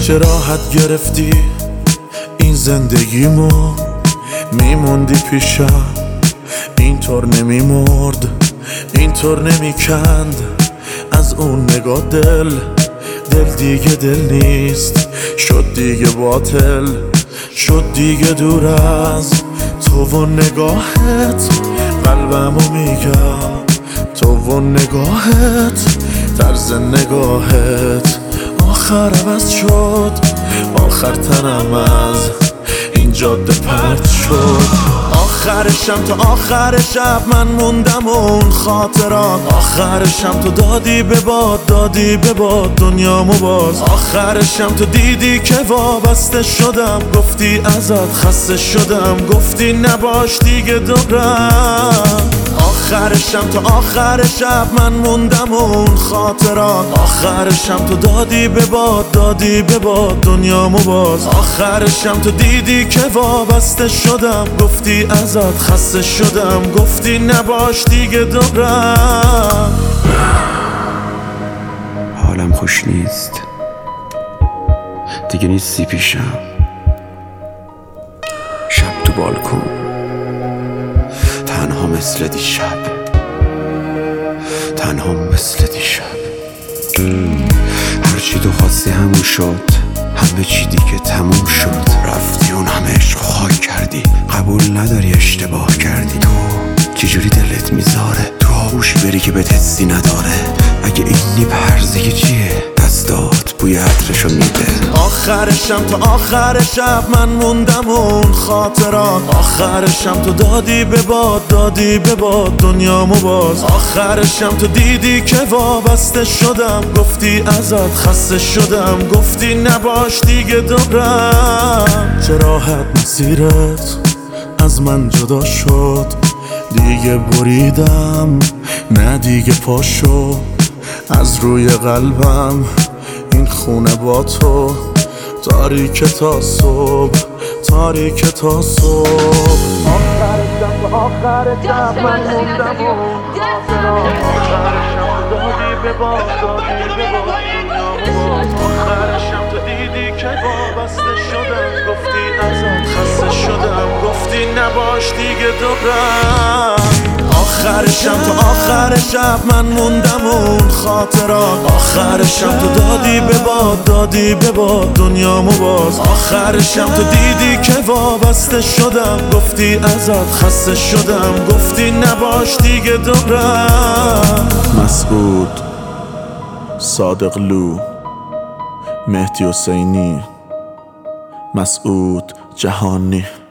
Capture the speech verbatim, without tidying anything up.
چه راحت گرفتی این زندگیمو، میموندی پیشم اینطور نمیمرد، اینطور نمیکند از اون نگاه دل. دل دیگه دل نیست، شد دیگه باطل، شد دیگه دور از تو و نگاهت. قلبمو میگم تو و نگاهت، طرز نگاهت آخر عوض شد، آخر تنم از این جاده پرت شد. آخر شب تا آخر شب من موندم اون خاطرات، آخر شب تو دادی به باد، دادی به باد دنیامو باز. آخر شب تو دیدی که وابسته شدم، گفتی ازت خسته شدم، گفتی نباش دیگه دورم. آخر شب تا آخر شب من موندم اون خاطرات، آخر شب تو دادی به باد، دادی به باد دنیامو باز. آخر شب تو دیدی که وابسته شدم، گفتی ازت خسته شدم، گفتی نباش دیگه دورم. حالم خوش نیست دیگه، نیستی پیشم. شب تو بالکن تنها مثل دیشب، تنها مثل دیشب. هرچی تو خواستی همون شد، همه چی دیگه تموم شد. رفتی اون همه عشق خاک کردی، قبول نداری اشتباه کردی. تو چجوری دلت میذاره تو آغوش بری که بهت حسی نداره؟ اگه اینی پرزه چیه دستات بوی عطرشو میده. آخر شب تا آخر شب من موندم اون خاطرات، آخر شب تو دادی به باد، دادی به باد دنیامو باز. آخر شب تو دیدی که وابسته شدم، گفتی ازت خسته شدم، گفتی نباش دیگه دورم. چه راحت مسیرت از من جدا شد، دیگه بریدم نه دیگه پاشو از روی قلبم. این خونه با تو تاریک تا صبح، تاریک تا صبح. آخر شب تا آخر شب من موندم و خاطرات، آخر شب دادی به باد، دادی به باد دنیامو. آخر شب تو دیدی که وابسته شدم، گفتی ازت خسته شدم، گفتی نباش دیگه دورم. آخر شب تا آخر شب من موندم اون خاطرات، آخر شب تو دادی به باد، دادی به باد دنیامو باز. آخر شب تو دیدی که وابسته شدم، گفتی ازت خسته شدم، گفتی نباش دیگه دورم. مسعود، صادق لو، مهدی حسینی، مسعود جهانی.